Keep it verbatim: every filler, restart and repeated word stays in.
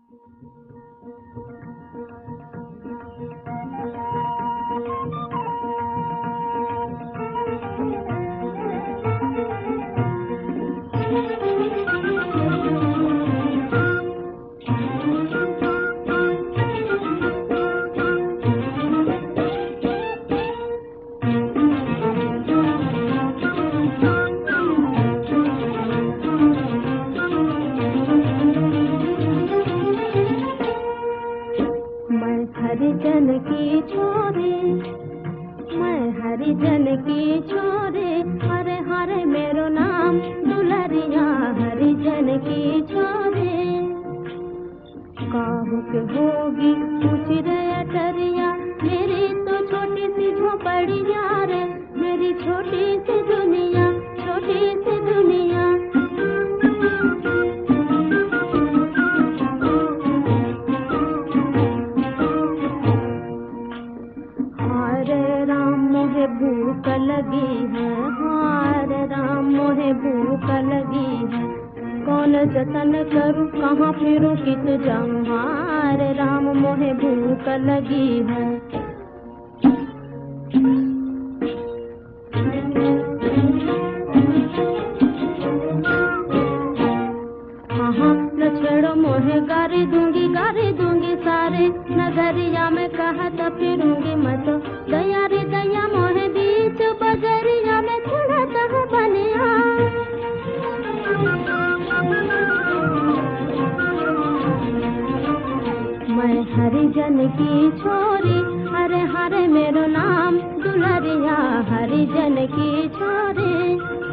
हरिजन की छोरी, मैं हरिजन की छोरी, हरे हरे मेरो नाम दुलरिया हरिजन की छोरी। काहू के होगी ऊंची रे अटरिया, मेरी तो छोटी सी झोपड़िया रे, मेरी छोटी सी दुनिया, छोटी सी दुनिया। मोहे भूख लगी है, हारे राम मोहे भूख लगी है, कौन जतन करूं कहाँ फिरूं कित जाऊं, हारे राम मोहे भूख लगी है। हाँ न छेड़ो मोहे, गारी दूंगी गारी दूंगी सारे नगरिया में, कहत फिरूंगी मैं तो दया रे दया मोहे बीच बजरिया में, थोड़ा तह बनिया। मैं हरिजन की छोरी, हरे हरे मेरो नाम दुलरिया हरिजन की छोरी।